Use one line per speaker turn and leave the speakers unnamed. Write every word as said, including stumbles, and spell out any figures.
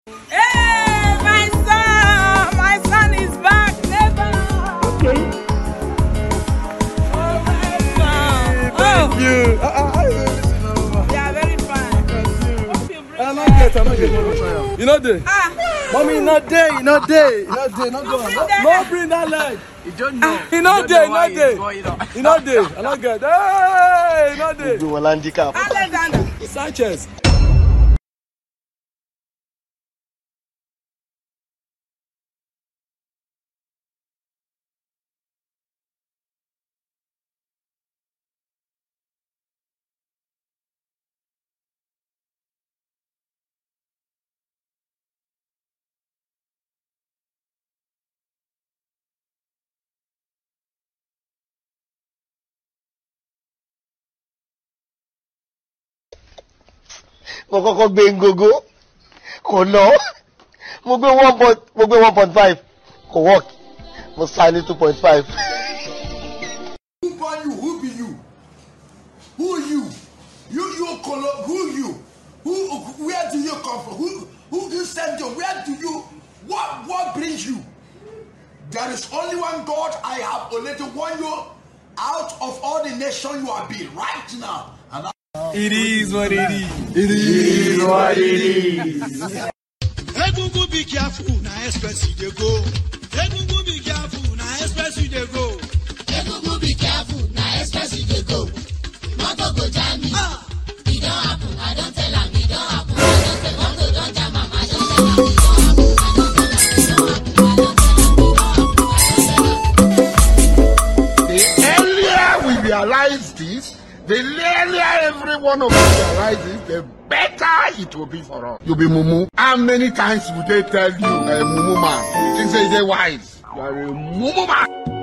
Hey, my son! My son is back, never!
Okay.
Oh, my son!
Hey, thank
oh.
you. Uh, uh, uh,
They are very fine.
I'm not get, I'm not get. You know the.
Ah!
Mommy, not there, not there, not there, not going. No, no, bring that leg.
You don't know.
You not there, not there. You not there. I not get. Hey, not there.
You will handicap.
Alexander!
Sanchez.
Mo kọ́kọ́ gbé ngogo kò lọ mo gbé one point mo gbé one point five kò work mo sign ní two point five.
Who born you? Who be you? Who you? You you color? Who you? Who? Where do you come from? Who who you send you? Where do you? What what brings you? There is only one God. I have already won you out of all the nation you have been right now. And I
It is what it is.
It is what it is.
Egungun be careful, na express you dey go. Egungun be careful, na express you dey go.
Egungun be careful, na express you dey go. Moto go jam me. E don happen, I don tell am, e don happen. I don say moto don jam am, I don tell am, e don happen. I don tell am, e don happen. I don tell am, e don happen. I don tell am.
The earlier we realize this, the earlier every one of us realizes, the better it will be for us. You be mumu. How many times would they tell you, a mumu man? You think say they wise? You are a mumu man.